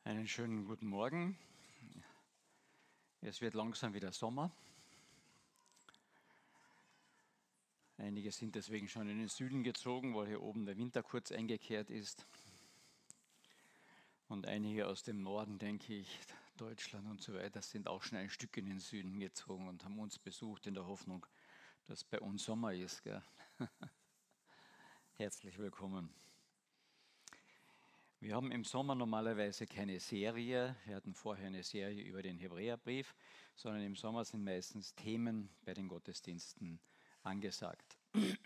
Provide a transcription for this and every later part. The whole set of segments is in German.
Einen schönen guten Morgen. Es wird langsam wieder Sommer. Einige sind deswegen schon in den Süden gezogen, weil hier oben der Winter kurz eingekehrt ist. Und einige aus dem Norden, denke ich, Deutschland und so weiter, sind auch schon ein Stück in den Süden gezogen und haben uns besucht in der Hoffnung, dass bei uns Sommer ist. Gell? Herzlich willkommen. Wir haben im Sommer normalerweise keine Serie. Wir hatten vorher eine Serie über den Hebräerbrief, sondern im Sommer sind meistens Themen bei den Gottesdiensten angesagt.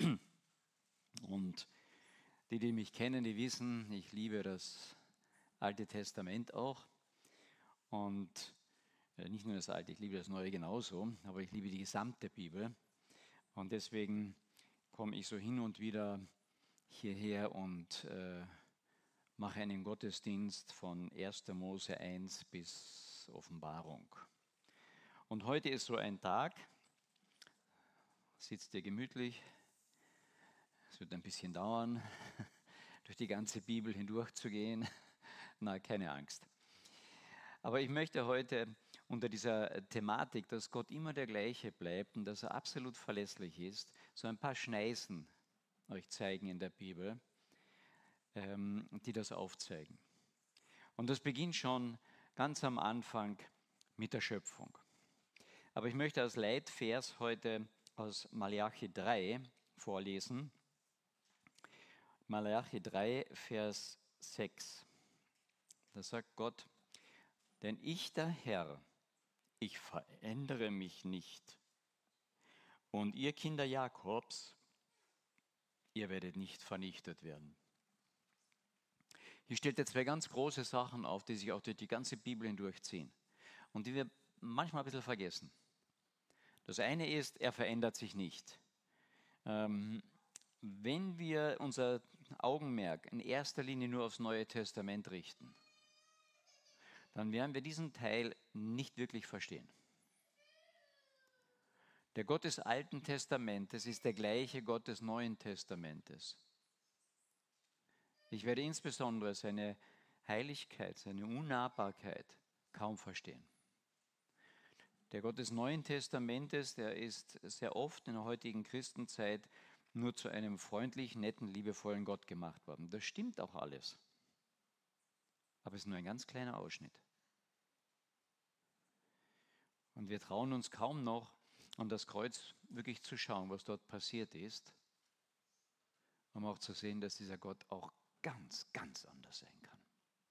Und die mich kennen, die wissen, ich liebe das Alte Testament auch. Und nicht nur das Alte, ich liebe das Neue genauso, aber ich liebe die gesamte Bibel. Und deswegen komme ich so hin und wieder hierher und mache einen Gottesdienst von 1. Mose 1 bis Offenbarung. Und heute ist so ein Tag, sitzt ihr gemütlich, es wird ein bisschen dauern, durch die ganze Bibel hindurchzugehen. Na, keine Angst. Aber ich möchte heute unter dieser Thematik, dass Gott immer der gleiche bleibt und dass er absolut verlässlich ist, so ein paar Schneisen euch zeigen in der Bibel, die das aufzeigen. Und das beginnt schon ganz am Anfang mit der Schöpfung. Aber ich möchte als Leitvers heute aus Malachi 3 vorlesen. Malachi 3, Vers 6. Da sagt Gott, denn ich, der Herr, ich verändere mich nicht. Und ihr Kinder Jakobs, ihr werdet nicht vernichtet werden. Hier stellt er zwei ganz große Sachen auf, die sich auch durch die ganze Bibel hindurchziehen und die wir manchmal ein bisschen vergessen. Das eine ist, er verändert sich nicht. Wenn wir unser Augenmerk in erster Linie nur aufs Neue Testament richten, dann werden wir diesen Teil nicht wirklich verstehen. Der Gott des Alten Testamentes ist der gleiche Gott des Neuen Testamentes. Ich werde insbesondere seine Heiligkeit, seine Unnahbarkeit kaum verstehen. Der Gott des Neuen Testamentes, der ist sehr oft in der heutigen Christenzeit nur zu einem freundlichen, netten, liebevollen Gott gemacht worden. Das stimmt auch alles. Aber es ist nur ein ganz kleiner Ausschnitt. Und wir trauen uns kaum noch, an das Kreuz wirklich zu schauen, was dort passiert ist, um auch zu sehen, dass dieser Gott auch ganz, ganz anders sein kann.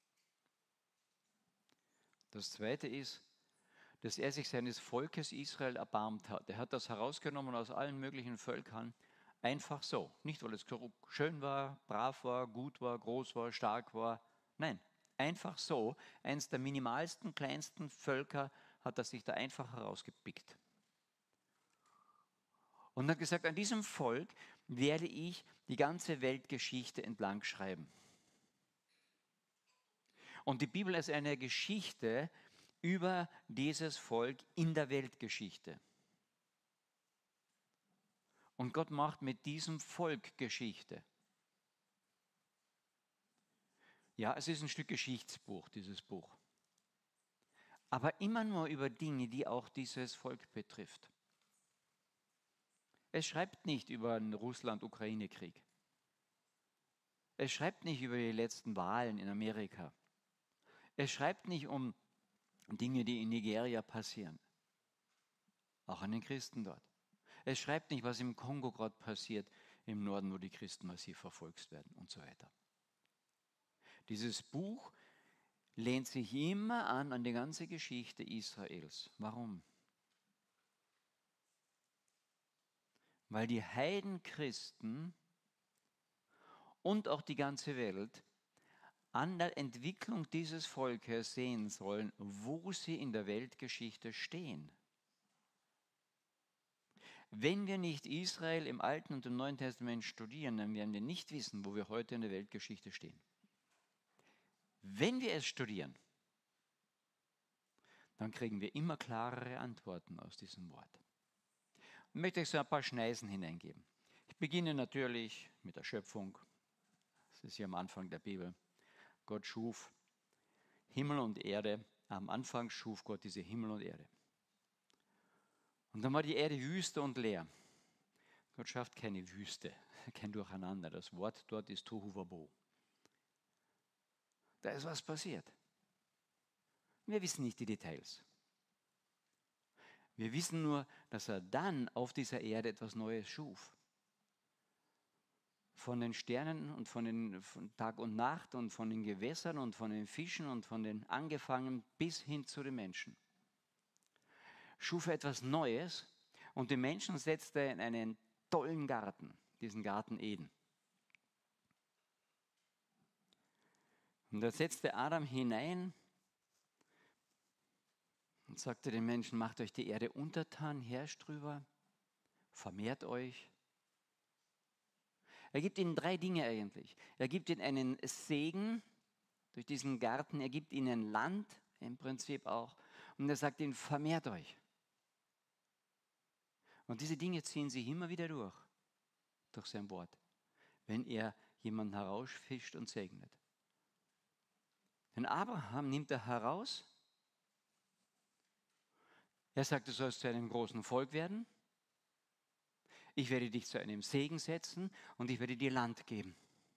Das Zweite ist, dass er sich seines Volkes Israel erbarmt hat. Er hat das herausgenommen aus allen möglichen Völkern, einfach so. Nicht, weil es schön war, brav war, gut war, groß war, stark war. Nein, einfach so. Eines der minimalsten, kleinsten Völker hat er sich da einfach herausgepickt. Und hat gesagt, an diesem Volk werde ich die ganze Weltgeschichte entlang schreiben. Und die Bibel ist eine Geschichte über dieses Volk in der Weltgeschichte. Und Gott macht mit diesem Volk Geschichte. Ja, es ist ein Stück Geschichtsbuch, dieses Buch. Aber immer nur über Dinge, die auch dieses Volk betrifft. Es schreibt nicht über den Russland-Ukraine-Krieg. Es schreibt nicht über die letzten Wahlen in Amerika. Es schreibt nicht um Dinge, die in Nigeria passieren. Auch an den Christen dort. Es schreibt nicht, was im Kongo gerade passiert, im Norden, wo die Christen massiv verfolgt werden und so weiter. Dieses Buch lehnt sich immer an die ganze Geschichte Israels. Warum? Weil die Heidenchristen und auch die ganze Welt an der Entwicklung dieses Volkes sehen sollen, wo sie in der Weltgeschichte stehen. Wenn wir nicht Israel im Alten und im Neuen Testament studieren, dann werden wir nicht wissen, wo wir heute in der Weltgeschichte stehen. Wenn wir es studieren, dann kriegen wir immer klarere Antworten aus diesem Wort. Ich möchte euch so ein paar Schneisen hineingeben. Ich beginne natürlich mit der Schöpfung. Das ist hier am Anfang der Bibel. Gott schuf Himmel und Erde. Am Anfang schuf Gott diese Himmel und Erde. Und dann war die Erde wüste und leer. Gott schafft keine Wüste, kein Durcheinander. Das Wort dort ist Tohu Wabo. Da ist was passiert. Wir wissen nicht die Details. Wir wissen nur, dass er dann auf dieser Erde etwas Neues schuf. Von den Sternen und von Tag und Nacht und von den Gewässern und von den Fischen und von den Angefangen bis hin zu den Menschen. Schuf er etwas Neues und den Menschen setzte er in einen tollen Garten, diesen Garten Eden. Und da setzte Adam hinein und sagte den Menschen, macht euch die Erde untertan, herrscht drüber, vermehrt euch. Er gibt ihnen 3 Dinge eigentlich. Er gibt ihnen einen Segen durch diesen Garten, er gibt ihnen Land im Prinzip auch und er sagt ihnen, vermehrt euch. Und diese Dinge ziehen sich immer wieder durch sein Wort, wenn er jemanden herausfischt und segnet. Den Abraham nimmt er heraus. Er sagt, du sollst zu einem großen Volk werden. Ich werde dich zu einem Segen setzen und ich werde dir Land geben.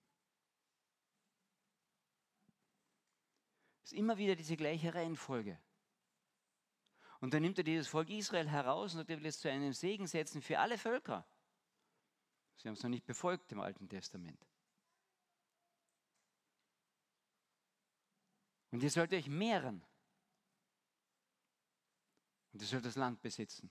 Es ist immer wieder diese gleiche Reihenfolge. Und dann nimmt er dieses Volk Israel heraus und er will es zu einem Segen setzen für alle Völker. Sie haben es noch nicht befolgt im Alten Testament. Und ihr sollt euch mehren. Und ihr sollt das Land besitzen.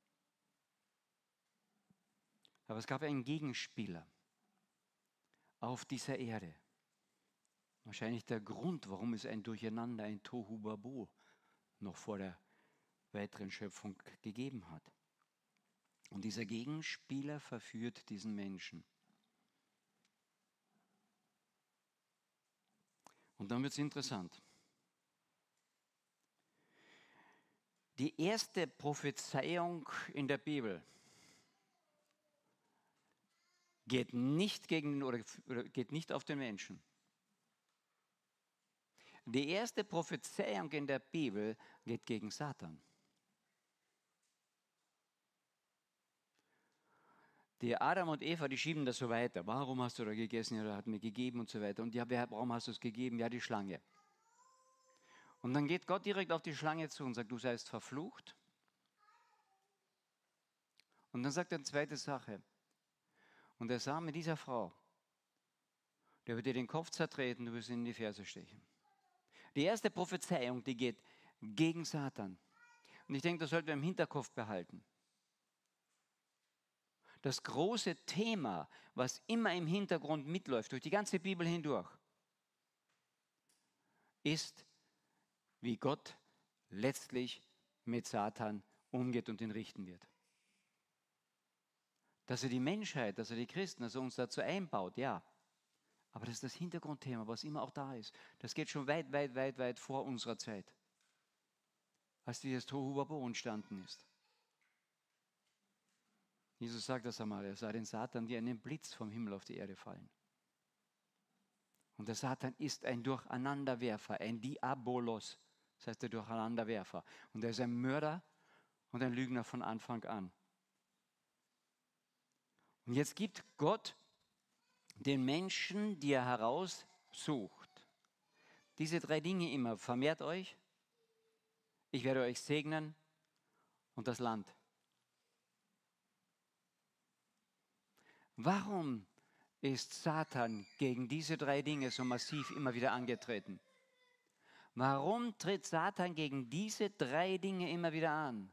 Aber es gab einen Gegenspieler auf dieser Erde. Wahrscheinlich der Grund, warum es ein Durcheinander, ein Tohu Wabohu noch vor der weiteren Schöpfung gegeben hat. Und dieser Gegenspieler verführt diesen Menschen. Und dann wird es interessant. Die erste Prophezeiung in der Bibel geht nicht geht nicht auf den Menschen. Die erste Prophezeiung in der Bibel geht gegen Satan. Die Adam und Eva, die schieben das so weiter. Warum hast du da gegessen? Ja, er hat mir gegeben und so weiter. Und ja, warum hast du es gegeben? Ja, die Schlange. Und dann geht Gott direkt auf die Schlange zu und sagt, du seist verflucht. Und dann sagt er eine zweite Sache. Und der Same dieser Frau, der wird dir den Kopf zertreten, du wirst ihn in die Ferse stechen. Die erste Prophezeiung, die geht gegen Satan. Und ich denke, das sollten wir im Hinterkopf behalten. Das große Thema, was immer im Hintergrund mitläuft, durch die ganze Bibel hindurch, ist, wie Gott letztlich mit Satan umgeht und ihn richten wird. Dass er die Menschheit, dass er die Christen, dass er uns dazu einbaut, ja. Aber das ist das Hintergrundthema, was immer auch da ist. Das geht schon weit, weit, weit, weit vor unserer Zeit, als dieses Tohu Wabohu entstanden ist. Jesus sagt das einmal, er sah den Satan wie einen Blitz vom Himmel auf die Erde fallen. Und der Satan ist ein Durcheinanderwerfer, ein Diabolos, das heißt der Durcheinanderwerfer. Und er ist ein Mörder und ein Lügner von Anfang an. Und jetzt gibt Gott den Menschen, die er heraussucht, diese 3 Dinge immer: vermehrt euch, ich werde euch segnen und das Land. Warum ist Satan gegen diese 3 Dinge so massiv immer wieder angetreten? Warum tritt Satan gegen diese 3 Dinge immer wieder an?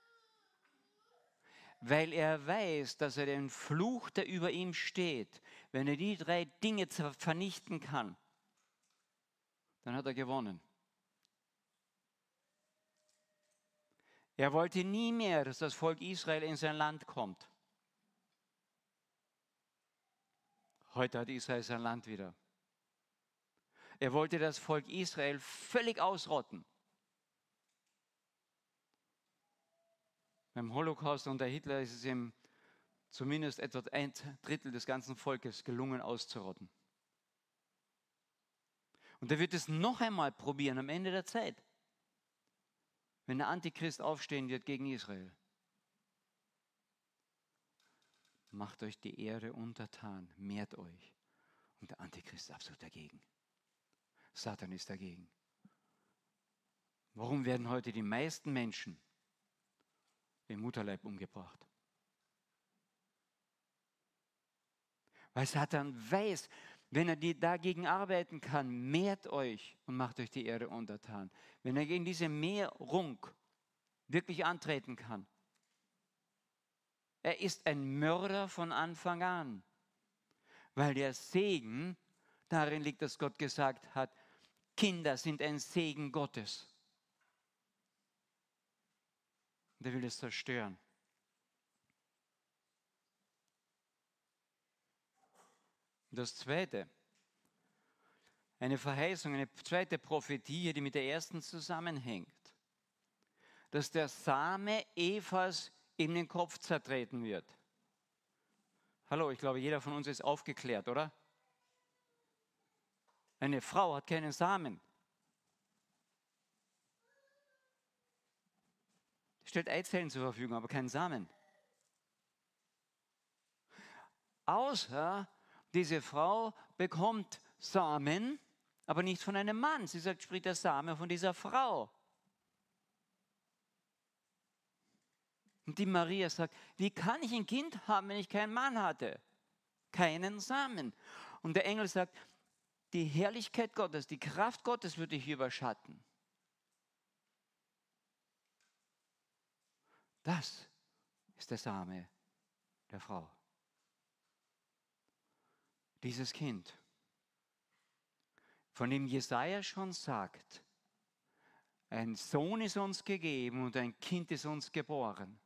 Weil er weiß, dass er den Fluch, der über ihm steht, wenn er die 3 Dinge vernichten kann, dann hat er gewonnen. Er wollte nie mehr, dass das Volk Israel in sein Land kommt. Heute hat Israel sein Land wieder. Er wollte das Volk Israel völlig ausrotten. Beim Holocaust unter Hitler ist es ihm zumindest etwa 1/3 des ganzen Volkes gelungen auszurotten. Und er wird es noch einmal probieren am Ende der Zeit, wenn der Antichrist aufstehen wird gegen Israel. Macht euch die Erde untertan, mehrt euch. Und der Antichrist ist absolut dagegen. Satan ist dagegen. Warum werden heute die meisten Menschen im Mutterleib umgebracht? Weil Satan weiß, wenn er dagegen arbeiten kann, mehrt euch und macht euch die Erde untertan. Wenn er gegen diese Mehrung wirklich antreten kann. Er ist ein Mörder von Anfang an. Weil der Segen darin liegt, dass Gott gesagt hat, Kinder sind ein Segen Gottes. Und er will es zerstören. Das Zweite, eine Verheißung, eine zweite Prophetie, die mit der ersten zusammenhängt, dass der Same Evas in den Kopf zertreten wird. Hallo, ich glaube, jeder von uns ist aufgeklärt, oder? Eine Frau hat keinen Samen. Stellt Eizellen zur Verfügung, aber keinen Samen. Außer diese Frau bekommt Samen, aber nicht von einem Mann. Sie sagt, spricht der Same von dieser Frau. Und die Maria sagt, wie kann ich ein Kind haben, wenn ich keinen Mann hatte? Keinen Samen. Und der Engel sagt, die Herrlichkeit Gottes, die Kraft Gottes wird dich überschatten. Das ist der Same der Frau. Dieses Kind, von dem Jesaja schon sagt, ein Sohn ist uns gegeben und ein Kind ist uns geboren.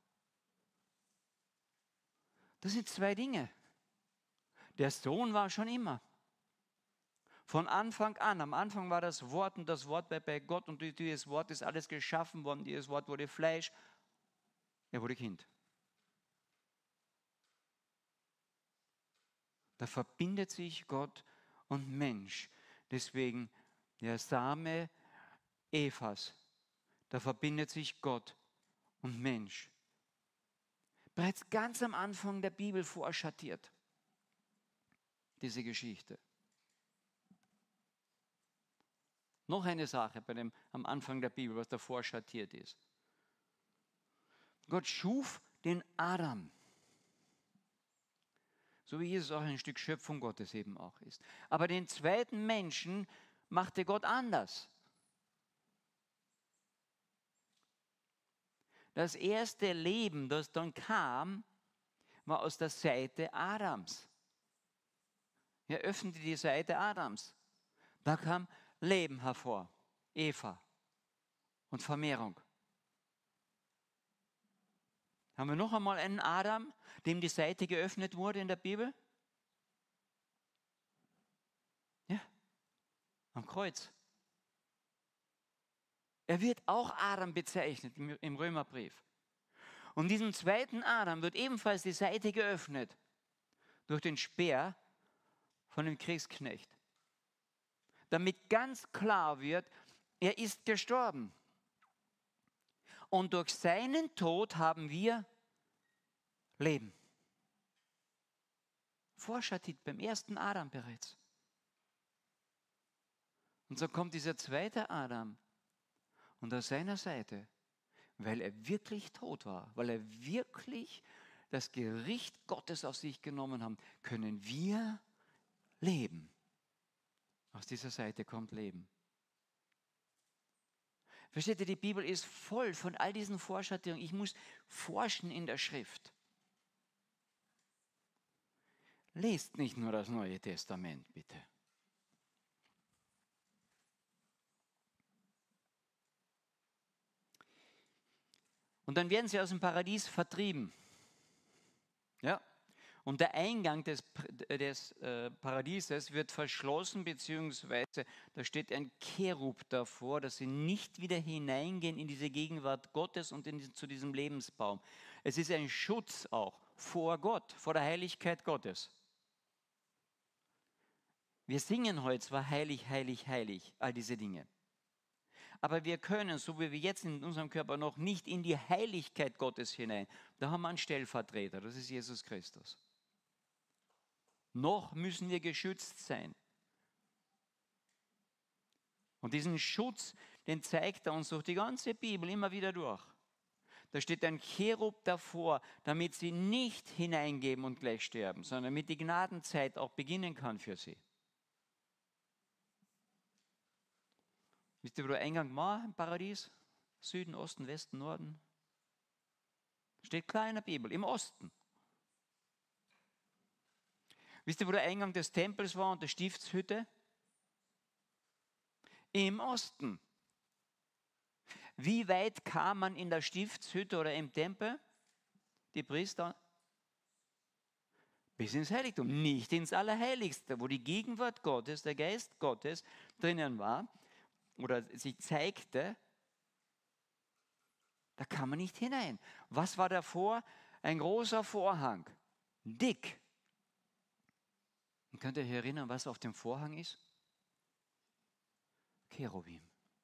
Das sind zwei Dinge. Der Sohn war schon immer. Von Anfang an. Am Anfang war das Wort und das Wort bei Gott und durch dieses Wort ist alles geschaffen worden. Dieses Wort wurde Fleisch. Er wurde Kind. Da verbindet sich Gott und Mensch. Deswegen der Same Evas. Da verbindet sich Gott und Mensch. Bereits ganz am Anfang der Bibel vorschattiert. Diese Geschichte. Noch eine Sache am Anfang der Bibel, was davor schattiert ist. Gott schuf den Adam. So wie Jesus auch ein Stück Schöpfung Gottes eben auch ist. Aber den zweiten Menschen machte Gott anders. Das erste Leben, das dann kam, war aus der Seite Adams. Er öffnete die Seite Adams. Da kam Leben hervor, Eva und Vermehrung. Haben wir noch einmal einen Adam, dem die Seite geöffnet wurde in der Bibel? Ja, am Kreuz. Er wird auch Adam bezeichnet im Römerbrief. Und diesem zweiten Adam wird ebenfalls die Seite geöffnet durch den Speer von dem Kriegsknecht. Damit ganz klar wird, er ist gestorben. Und durch seinen Tod haben wir Leben. Vorschattiert beim ersten Adam bereits. Und so kommt dieser zweite Adam und aus seiner Seite, weil er wirklich tot war, weil er wirklich das Gericht Gottes auf sich genommen hat, können wir leben. Aus dieser Seite kommt Leben. Versteht ihr, die Bibel ist voll von all diesen Vorschattierungen. Ich muss forschen in der Schrift. Lest nicht nur das Neue Testament, bitte. Und dann werden sie aus dem Paradies vertrieben. Ja? Und der Eingang des Paradieses wird verschlossen, beziehungsweise da steht ein Cherub davor, dass sie nicht wieder hineingehen in diese Gegenwart Gottes und zu diesem Lebensbaum. Es ist ein Schutz auch vor Gott, vor der Heiligkeit Gottes. Wir singen heute zwar heilig, heilig, heilig, all diese Dinge. Aber wir können, so wie wir jetzt in unserem Körper, noch nicht in die Heiligkeit Gottes hinein. Da haben wir einen Stellvertreter, das ist Jesus Christus. Noch müssen wir geschützt sein. Und diesen Schutz, den zeigt er uns durch die ganze Bibel immer wieder durch. Da steht ein Cherub davor, damit sie nicht hineingeben und gleich sterben, sondern damit die Gnadenzeit auch beginnen kann für sie. Wisst ihr, wo der Eingang war im Paradies? Süden, Osten, Westen, Norden? Steht klar in der Bibel, im Osten. Wisst ihr, wo der Eingang des Tempels war und der Stiftshütte? Im Osten. Wie weit kam man in der Stiftshütte oder im Tempel? Die Priester? Bis ins Heiligtum, nicht ins Allerheiligste, wo die Gegenwart Gottes, der Geist Gottes drinnen war oder sich zeigte. Da kann man nicht hinein. Was war davor? Ein großer Vorhang, dick. Und könnt ihr euch erinnern, was auf dem Vorhang ist? Cherubim.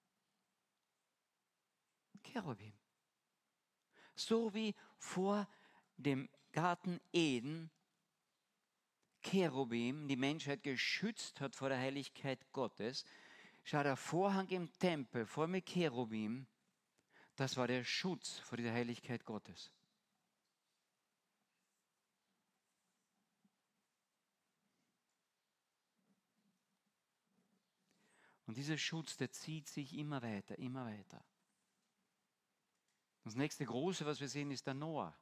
Cherubim. So wie vor dem Garten Eden Cherubim die Menschheit geschützt hat vor der Heiligkeit Gottes, schau, der Vorhang im Tempel vor mit Cherubim, das war der Schutz vor der Heiligkeit Gottes. Und dieser Schutz, der zieht sich immer weiter, immer weiter. Das nächste Große, was wir sehen, ist der Noah.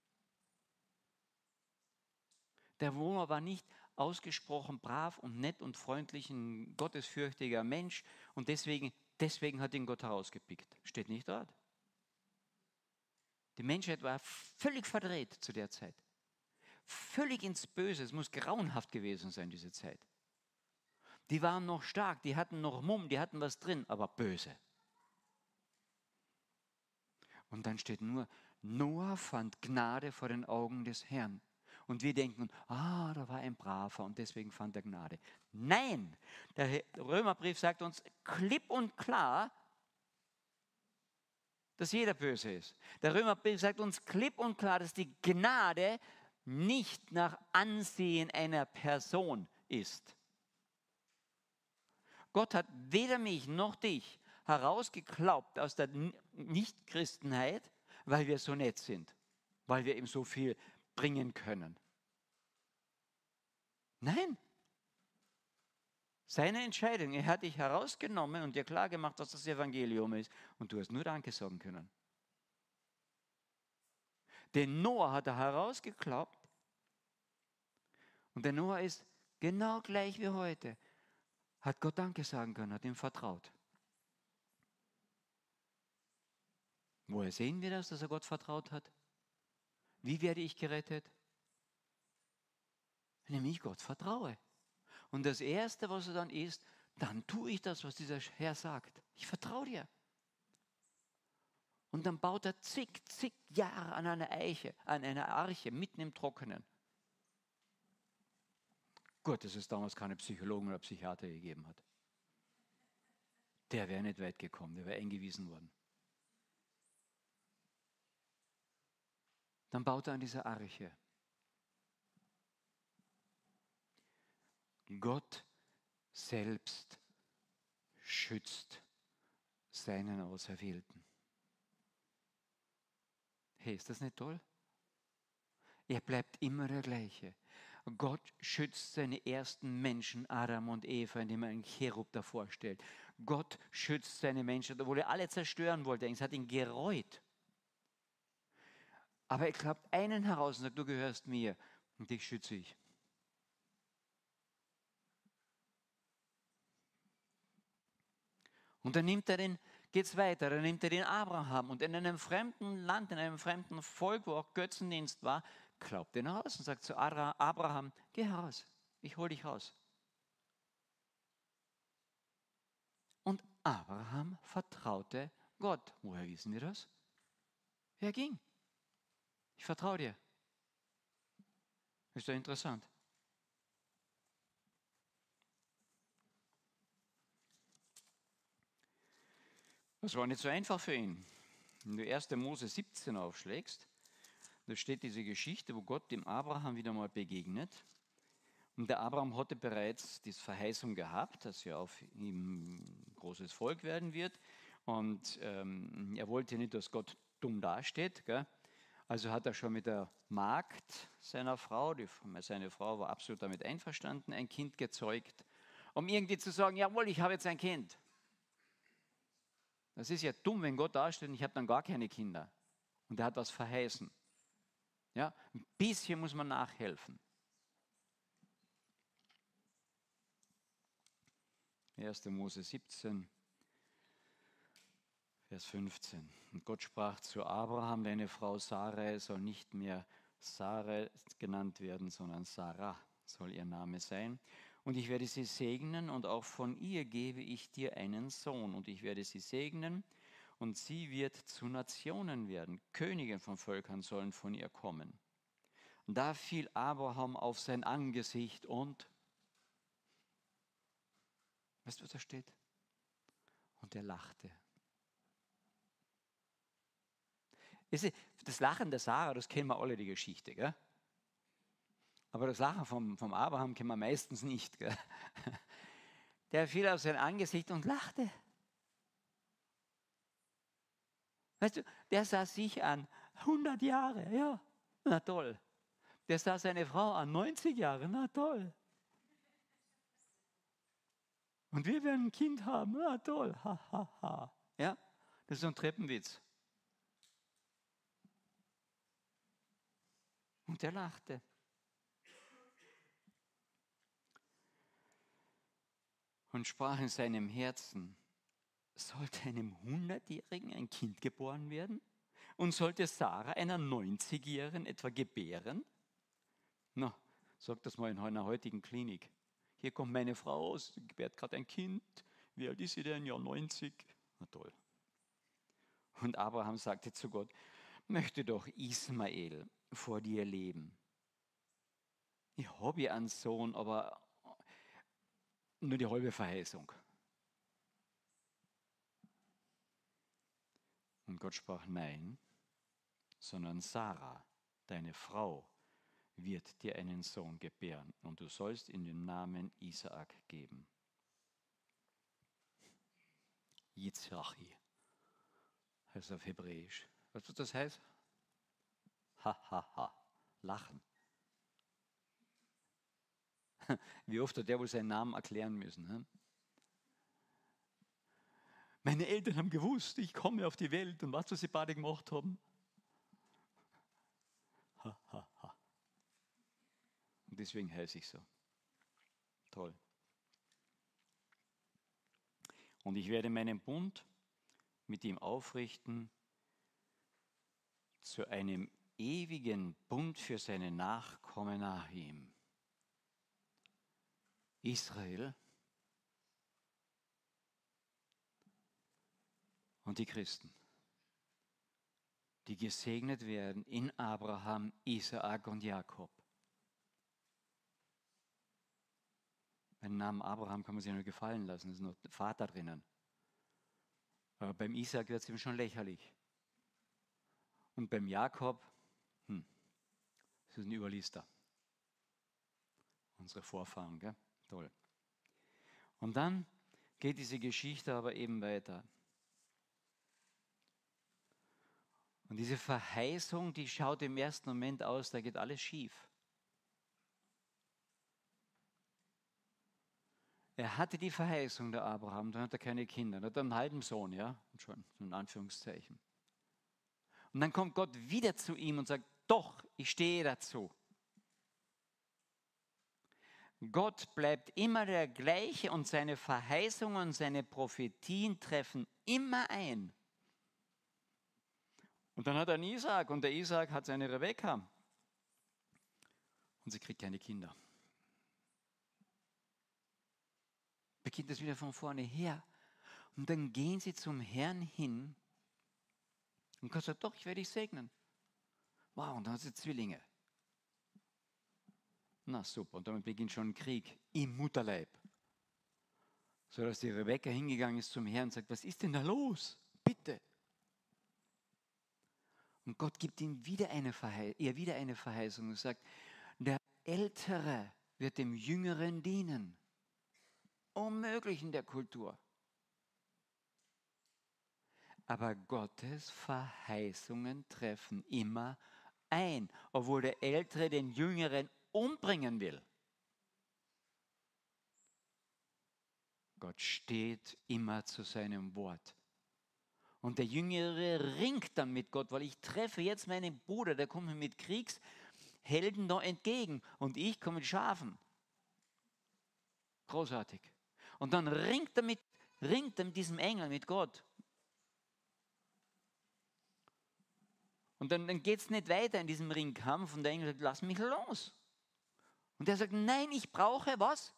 Der Noah war nicht ausgesprochen brav und nett und freundlich, ein gottesfürchtiger Mensch und deswegen hat ihn Gott herausgepickt. Steht nicht dort. Die Menschheit war völlig verdreht zu der Zeit. Völlig ins Böse. Es muss grauenhaft gewesen sein, diese Zeit. Die waren noch stark, die hatten noch Mumm, die hatten was drin, aber böse. Und dann steht nur, Noah fand Gnade vor den Augen des Herrn. Und wir denken, da war ein Braver und deswegen fand er Gnade. Nein, der Römerbrief sagt uns klipp und klar, dass jeder böse ist. Der Römerbrief sagt uns klipp und klar, dass die Gnade nicht nach Ansehen einer Person ist. Gott hat weder mich noch dich herausgeklaubt aus der Nichtchristenheit, weil wir so nett sind, weil wir ihm so viel bringen können. Nein. Seine Entscheidung, er hat dich herausgenommen und dir klargemacht, was das Evangelium ist und du hast nur Danke sagen können. Den Noah hat er herausgeklaubt und der Noah ist genau gleich wie heute. Hat Gott Danke sagen können, hat ihm vertraut. Woher sehen wir das, dass er Gott vertraut hat? Wie werde ich gerettet? Nämlich Gott vertraue. Und das Erste, was er dann ist, dann tue ich das, was dieser Herr sagt. Ich vertraue dir. Und dann baut er zig Jahre an einer Eiche, an einer Arche, mitten im Trockenen. Gut, dass es damals keine Psychologen oder Psychiater gegeben hat. Der wäre nicht weit gekommen, der wäre eingewiesen worden. Dann baut er an dieser Arche. Gott selbst schützt seinen Auserwählten. Hey, ist das nicht toll? Er bleibt immer der gleiche. Gott schützt seine ersten Menschen, Adam und Eva, indem er einen Cherub davor stellt. Gott schützt seine Menschen, obwohl er alle zerstören wollte. Es hat ihn gereut. Aber er klappt einen heraus und sagt, du gehörst mir und dich schütze ich. Und dann geht es weiter, dann nimmt er den Abraham und in einem fremden Land, in einem fremden Volk, wo auch Götzendienst war, glaubt ihn raus und sagt zu Abraham, geh raus, ich hole dich raus. Und Abraham vertraute Gott. Woher wissen wir das? Er ging. Ich vertraue dir. Ist doch interessant. Das war nicht so einfach für ihn. Wenn du 1. Mose 17 aufschlägst, da steht diese Geschichte, wo Gott dem Abraham wieder mal begegnet. Und der Abraham hatte bereits die Verheißung gehabt, dass er auf ihm ein großes Volk werden wird. Und er wollte nicht, dass Gott dumm dasteht. Gell? Also hat er schon mit der Magd seiner Frau, seine Frau war absolut damit einverstanden, ein Kind gezeugt, um irgendwie zu sagen, jawohl, ich habe jetzt ein Kind. Das ist ja dumm, wenn Gott dasteht und ich habe dann gar keine Kinder. Und er hat was verheißen. Ja, ein bisschen muss man nachhelfen. 1. Mose 17, Vers 15. Und Gott sprach zu Abraham, deine Frau Sarai soll nicht mehr Sarai genannt werden, sondern Sarah soll ihr Name sein. Und ich werde sie segnen und auch von ihr gebe ich dir einen Sohn. Und ich werde sie segnen und sie wird zu Nationen werden. Könige von Völkern sollen von ihr kommen. Und da fiel Abraham auf sein Angesicht und, weißt du, was da steht? Und er lachte. Das Lachen der Sarah, das kennen wir alle, die Geschichte, gell? Aber das Lachen vom Abraham kennen wir meistens nicht. Gell? Der fiel auf sein Angesicht und lachte. Weißt du, der sah sich an 100 Jahre, ja, na toll. Der sah seine Frau an 90 Jahre, na toll. Und wir werden ein Kind haben, na toll, ha, ha, ha. Ja, das ist so ein Treppenwitz. Und er lachte. Und sprach in seinem Herzen, sollte einem 100-Jährigen ein Kind geboren werden? Und sollte Sarah einer 90-Jährigen etwa gebären? Na, sag das mal in einer heutigen Klinik. Hier kommt meine Frau, sie gebärt gerade ein Kind. Wie alt ist sie denn? Ja, 90. Na toll. Und Abraham sagte zu Gott, möchte doch Ismael vor dir leben. Ich habe ja einen Sohn, aber nur die halbe Verheißung. Und Gott sprach, nein, sondern Sarah, deine Frau, wird dir einen Sohn gebären und du sollst ihm den Namen Isaak geben. Yitzrachi heißt auf Hebräisch. Weißt du, was das heißt? Ha, ha, ha, lachen. Wie oft hat der wohl seinen Namen erklären müssen? Hm? Meine Eltern haben gewusst, ich komme auf die Welt und was sie beide gemacht haben. Ha, ha, ha. Und deswegen heiße ich so. Toll. Und ich werde meinen Bund mit ihm aufrichten zu einem ewigen Bund für seine Nachkommen nach ihm. Israel und die Christen, die gesegnet werden in Abraham, Isaak und Jakob. Den Namen Abraham kann man sich nur gefallen lassen, es ist noch Vater drinnen. Aber beim Isaak wird es ihm schon lächerlich. Und beim Jakob, das ist ein Überlister. Unsere Vorfahren, gell? Toll. Und dann geht diese Geschichte aber eben weiter. Und diese Verheißung, die schaut im ersten Moment aus, da geht alles schief. Er hatte die Verheißung, der Abraham, dann hat er keine Kinder, dann hat er einen halben Sohn, ja, schon in Anführungszeichen. Und dann kommt Gott wieder zu ihm und sagt, doch, ich stehe dazu. Gott bleibt immer der gleiche und seine Verheißungen und seine Prophetien treffen immer ein. Und dann hat er einen Isaak und der Isaak hat seine Rebekka. Und sie kriegt keine Kinder. Beginnt es wieder von vorne her. Und dann gehen sie zum Herrn hin. Und Gott sagt, doch, ich werde dich segnen. Wow, und dann hat sie Zwillinge. Na super, und damit beginnt schon ein Krieg im Mutterleib. So dass die Rebekka hingegangen ist zum Herrn und sagt, was ist denn da los? bitte. Und Gott gibt ihm wieder eine Verheißung und sagt, der Ältere wird dem Jüngeren dienen. Unmöglich in der Kultur. Aber Gottes Verheißungen treffen immer ein, obwohl der Ältere den Jüngeren umbringen will. Gott steht immer zu seinem Wort. Und der Jüngere ringt dann mit Gott, weil ich treffe jetzt meinen Bruder, der kommt mir mit Kriegshelden da entgegen und ich komme mit Schafen. Großartig. Und dann ringt er mit diesem Engel, mit Gott. Und dann geht es nicht weiter in diesem Ringkampf und der Engel sagt, lass mich los. Und er sagt, nein, ich brauche was?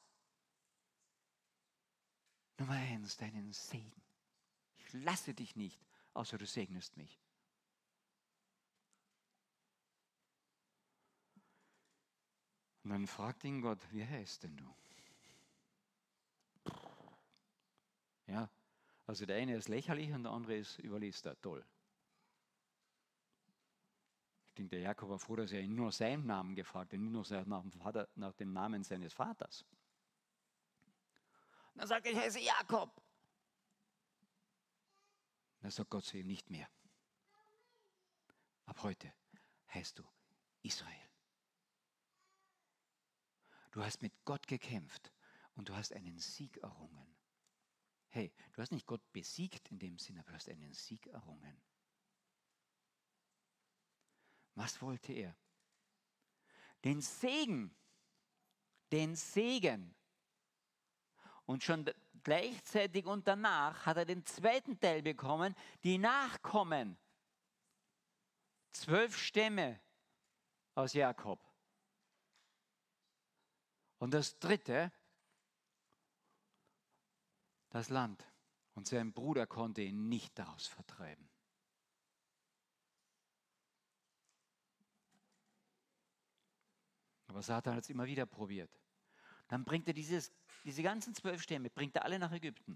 Nummer 1, deinen Segen. Ich lasse dich nicht, außer du segnest mich. Und dann fragt ihn Gott, wie heißt denn du? Ja, also der eine ist lächerlich und der andere ist überlister, toll. Ich denke, der Jakob war froh, dass er ihn nur seinen Namen gefragt hat, nicht nur nach dem Namen seines Vaters. Und dann sagt er, ich heiße Jakob. Dann sagt Gott zu ihm, nicht mehr. Ab heute heißt du Israel. Du hast mit Gott gekämpft und du hast einen Sieg errungen. Hey, du hast nicht Gott besiegt in dem Sinne, aber du hast einen Sieg errungen. Was wollte er? Den Segen. Den Segen. Und schon gleichzeitig und danach hat er den zweiten Teil bekommen, die Nachkommen. 12 Stämme aus Jakob. Und das dritte, das Land. Und sein Bruder konnte ihn nicht daraus vertreiben. Aber Satan hat es immer wieder probiert. Dann bringt er diese ganzen 12 Stämme, bringt er alle nach Ägypten.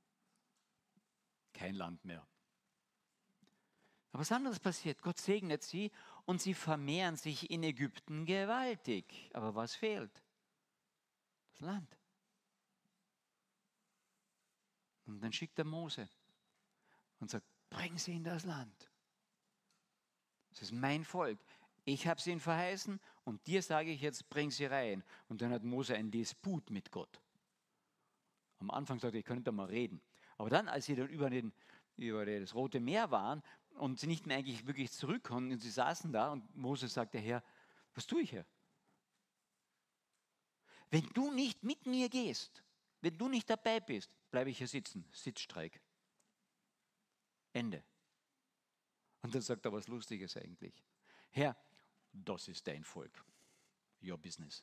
Kein Land mehr. Aber was anderes passiert. Gott segnet sie und sie vermehren sich in Ägypten gewaltig. Aber was fehlt? Das Land. Und dann schickt er Mose und sagt, bring sie in das Land. Das ist mein Volk. Ich habe sie ihnen verheißen und dir sage ich jetzt, bring sie rein. Und dann hat Mose einen Disput mit Gott. Am Anfang sagte er, ich könnte da mal reden. Aber dann, als sie dann über das Rote Meer waren und sie nicht mehr eigentlich wirklich zurück konnten, und sie saßen da und Mose sagte, Herr, was tue ich hier? Wenn du nicht mit mir gehst, wenn du nicht dabei bist, bleibe ich hier sitzen. Sitzstreik. Ende. Und dann sagt er was Lustiges eigentlich. Herr, das ist dein Volk. Your business.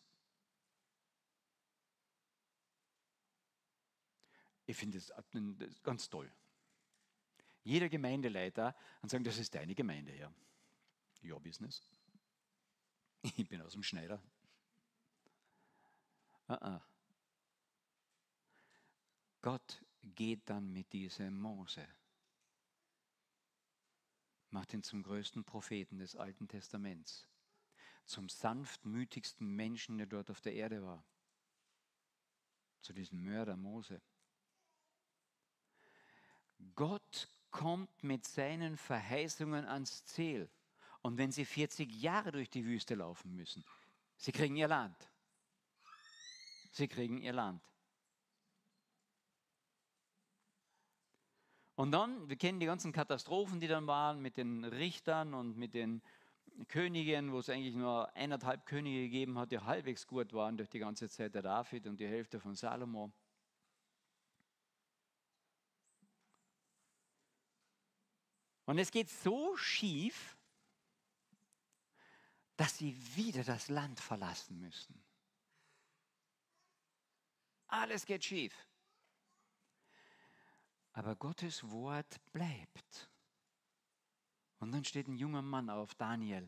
Ich finde das ganz toll. Jeder Gemeindeleiter und sagen, das ist deine Gemeinde, Herr. Your business. Ich bin aus dem Schneider. Gott geht dann mit diesem Mose, macht ihn zum größten Propheten des Alten Testaments, zum sanftmütigsten Menschen, der dort auf der Erde war, zu diesem Mörder Mose. Gott kommt mit seinen Verheißungen ans Ziel. Und wenn sie 40 Jahre durch die Wüste laufen müssen, sie kriegen ihr Land. Sie kriegen ihr Land. Und dann, wir kennen die ganzen Katastrophen, die dann waren mit den Richtern und mit den Königen, wo es eigentlich nur 1,5 Könige gegeben hat, die halbwegs gut waren durch die ganze Zeit, der David und die Hälfte von Salomo. Und es geht so schief, dass sie wieder das Land verlassen müssen. Alles geht schief. Aber Gottes Wort bleibt. Und dann steht ein junger Mann auf, Daniel,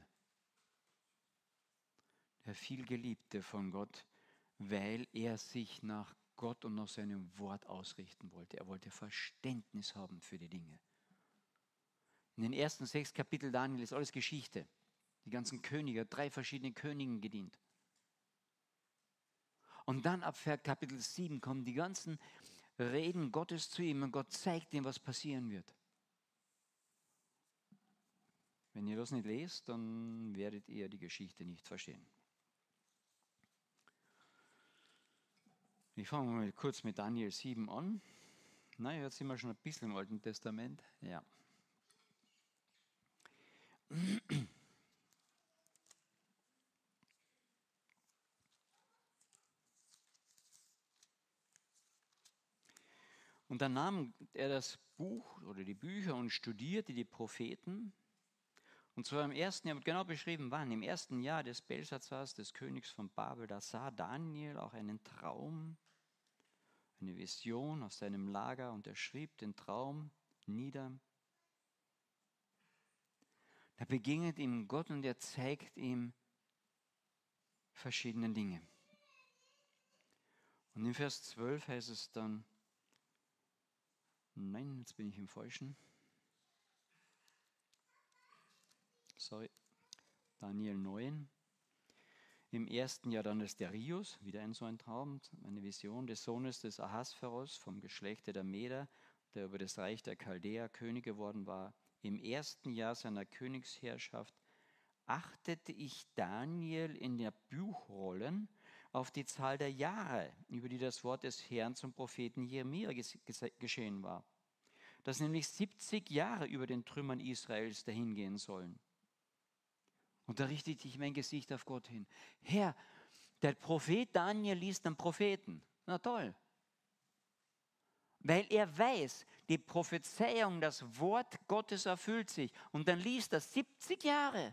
der vielgeliebte von Gott, weil er sich nach Gott und nach seinem Wort ausrichten wollte. Er wollte Verständnis haben für die Dinge. In den ersten 6 Kapiteln Daniel ist alles Geschichte. Die ganzen Könige, 3 verschiedene Königen gedient. Und dann ab Kapitel 7 kommen die ganzen Reden Gottes zu ihm und Gott zeigt ihm, was passieren wird. Wenn ihr das nicht lest, dann werdet ihr die Geschichte nicht verstehen. Ich fange mal kurz mit Daniel 7 an. Na, jetzt sind wir schon ein bisschen im Alten Testament. Ja. Und dann nahm er das Buch oder die Bücher und studierte die Propheten. Und zwar im ersten Jahr, wird genau beschrieben, wann, im ersten Jahr des Belshazzars, des Königs von Babel, da sah Daniel auch einen Traum, eine Vision aus seinem Lager und er schrieb den Traum nieder. Da begegnet ihm Gott und er zeigt ihm verschiedene Dinge. Und in Vers 12 heißt es dann, nein, jetzt bin ich im Falschen. Sorry, Daniel 9. Im ersten Jahr dann des Darius, wieder so ein Traum, eine Vision des Sohnes des Ahasveros vom Geschlechte der Meder, der über das Reich der Chaldäer König geworden war. Im ersten Jahr seiner Königsherrschaft achtete ich Daniel in der Buchrollen auf die Zahl der Jahre, über die das Wort des Herrn zum Propheten Jeremia geschehen war. Dass nämlich 70 Jahre über den Trümmern Israels dahingehen sollen. Und da richtete ich mein Gesicht auf Gott hin. Herr, der Prophet Daniel liest einen Propheten. Na toll. Weil er weiß, die Prophezeiung, das Wort Gottes erfüllt sich. Und dann liest er 70 Jahre.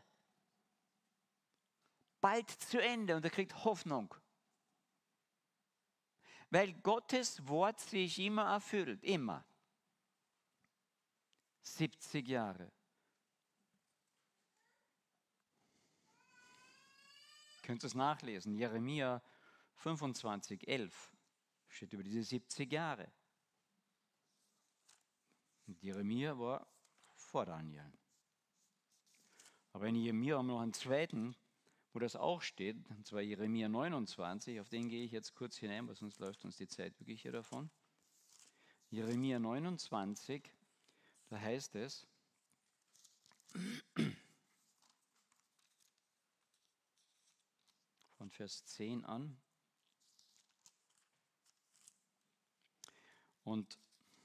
Bald zu Ende und er kriegt Hoffnung. Weil Gottes Wort sich immer erfüllt. Immer. 70 Jahre. Ihr könnt es nachlesen. Jeremia 25, 11 steht über diese 70 Jahre. Und Jeremia war vor Daniel. Aber in Jeremia haben wir noch einen zweiten, wo das auch steht, und zwar Jeremia 29, auf den gehe ich jetzt kurz hinein, weil sonst läuft uns die Zeit wirklich hier davon. Jeremia 29, da heißt es, von Vers 10 an, und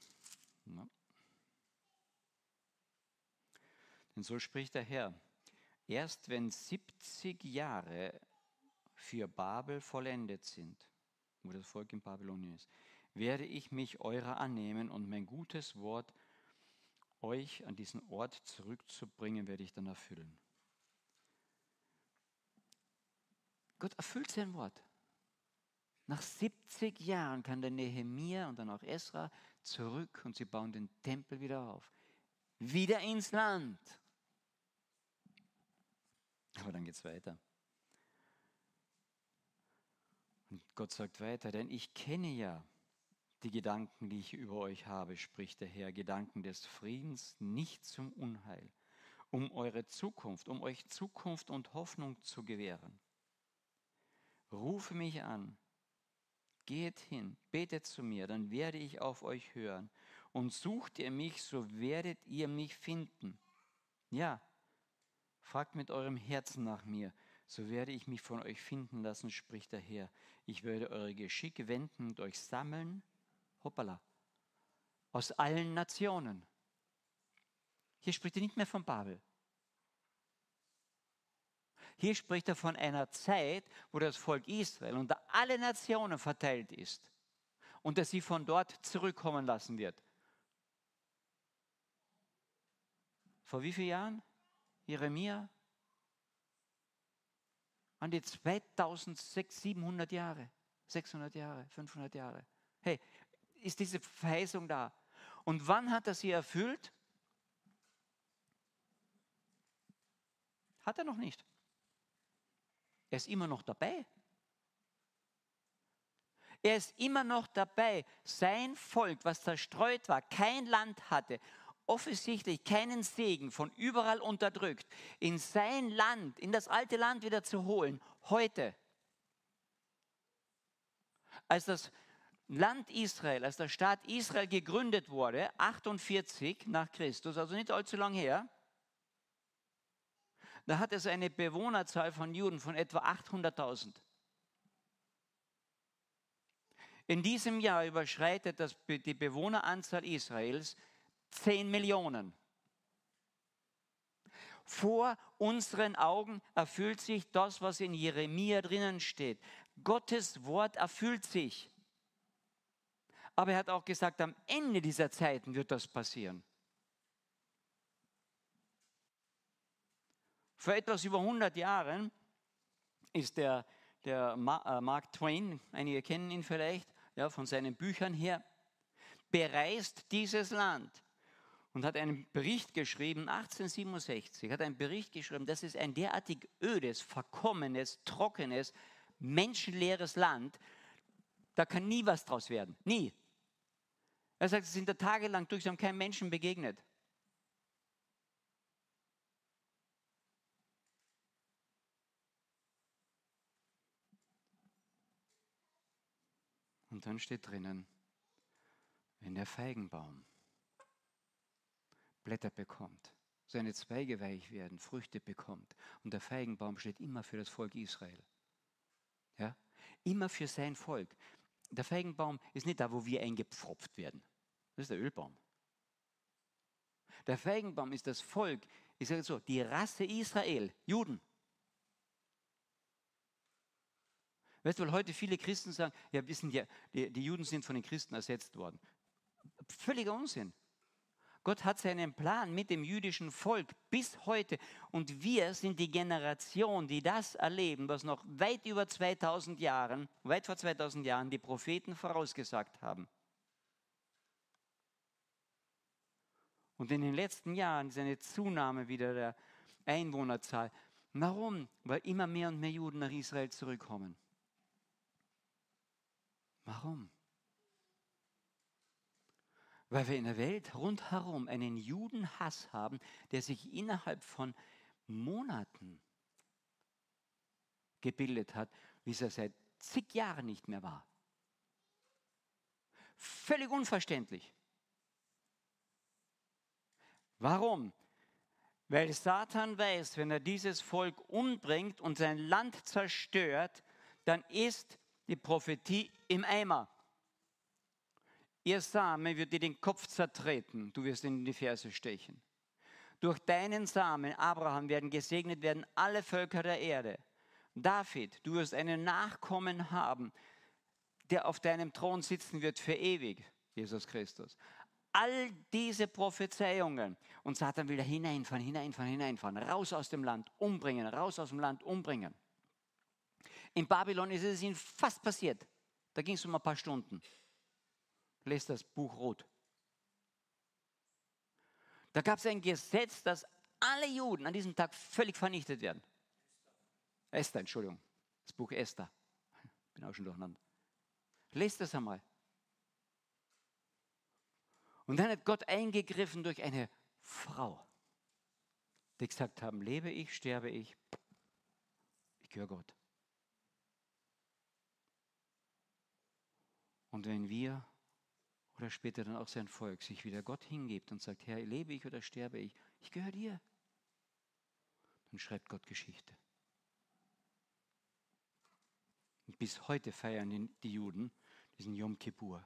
denn so spricht der Herr, erst wenn 70 Jahre für Babel vollendet sind, wo das Volk in Babylonien ist, werde ich mich eurer annehmen und mein gutes Wort, euch an diesen Ort zurückzubringen, werde ich dann erfüllen. Gott erfüllt sein Wort. Nach 70 Jahren kann der Nehemia und dann auch Esra zurück und sie bauen den Tempel wieder auf. Wieder ins Land. Aber dann geht es weiter. Und Gott sagt weiter, denn ich kenne ja die Gedanken, die ich über euch habe, spricht der Herr, Gedanken des Friedens, nicht zum Unheil, um eure Zukunft, um euch Zukunft und Hoffnung zu gewähren. Rufe mich an, geht hin, betet zu mir, dann werde ich auf euch hören. Und sucht ihr mich, so werdet ihr mich finden. Ja, fragt mit eurem Herzen nach mir, so werde ich mich von euch finden lassen, spricht der Herr. Ich werde eure Geschicke wenden und euch sammeln, hoppala, aus allen Nationen. Hier spricht er nicht mehr von Babel. Hier spricht er von einer Zeit, wo das Volk Israel unter alle Nationen verteilt ist und dass sie von dort zurückkommen lassen wird. Vor wie vielen Jahren? Jeremia? An die 2600 Jahre, 600 Jahre, 500 Jahre. Hey, ist diese Verheißung da? Und wann hat er sie erfüllt? Hat er noch nicht. Er ist immer noch dabei. Er ist immer noch dabei, sein Volk, was zerstreut war, kein Land hatte, offensichtlich keinen Segen, von überall unterdrückt, in sein Land, in das alte Land wieder zu holen, heute. Als das Land Israel, als der Staat Israel gegründet wurde, 48 nach Christus, also nicht allzu lang her, da hat es eine Bewohnerzahl von Juden von etwa 800.000. In diesem Jahr überschreitet die Bewohneranzahl Israels 10 Millionen. Vor unseren Augen erfüllt sich das, was in Jeremia drinnen steht. Gottes Wort erfüllt sich. Aber er hat auch gesagt, am Ende dieser Zeiten wird das passieren. Vor etwas über 100 Jahren ist der Mark Twain, einige kennen ihn vielleicht, ja, von seinen Büchern her, bereist dieses Land und hat einen Bericht geschrieben, 1867, hat einen Bericht geschrieben, das ist ein derartig ödes, verkommenes, trockenes, menschenleeres Land, da kann nie was draus werden, nie. Er sagt, sie sind da tagelang durch, sie haben keinem Menschen begegnet. Und dann steht drinnen, wenn der Feigenbaum Blätter bekommt, seine Zweige weich werden, Früchte bekommt und der Feigenbaum steht immer für das Volk Israel. Ja? Immer für sein Volk. Der Feigenbaum ist nicht da, wo wir eingepfropft werden. Das ist der Ölbaum. Der Feigenbaum ist das Volk, ich sage so, die Rasse Israel, Juden. Weißt du, weil heute viele Christen sagen, ja, wissen ja, die Juden sind von den Christen ersetzt worden. Völliger Unsinn. Gott hat seinen Plan mit dem jüdischen Volk bis heute und wir sind die Generation, die das erleben, was noch weit vor 2000 Jahren die Propheten vorausgesagt haben. Und in den letzten Jahren ist eine Zunahme wieder der Einwohnerzahl. Warum? Weil immer mehr und mehr Juden nach Israel zurückkommen. Warum? Weil wir in der Welt rundherum einen Judenhass haben, der sich innerhalb von Monaten gebildet hat, wie es er seit zig Jahren nicht mehr war. Völlig unverständlich. Warum? Weil Satan weiß, wenn er dieses Volk umbringt und sein Land zerstört, dann ist die Prophetie im Eimer. Ihr Same wird dir den Kopf zertreten, du wirst ihn in die Ferse stechen. Durch deinen Samen, Abraham, werden gesegnet werden alle Völker der Erde. David, du wirst einen Nachkommen haben, der auf deinem Thron sitzen wird für ewig, Jesus Christus. All diese Prophezeiungen. Und Satan will da hineinfahren, raus aus dem Land, umbringen, raus aus dem Land, umbringen. In Babylon ist es ihnen fast passiert. Da ging es um ein paar Stunden. Lest das Buch Rot. Da gab es ein Gesetz, dass alle Juden an diesem Tag völlig vernichtet werden. Esther, Entschuldigung. Das Buch Esther. Bin auch schon durcheinander. Lest das einmal. Und dann hat Gott eingegriffen durch eine Frau, die gesagt haben, lebe ich, sterbe ich, ich gehöre Gott. Und wenn wir oder später dann auch sein Volk sich wieder Gott hingibt und sagt, Herr, lebe ich oder sterbe ich, ich gehöre dir, dann schreibt Gott Geschichte. Und bis heute feiern die Juden diesen Yom Kippur.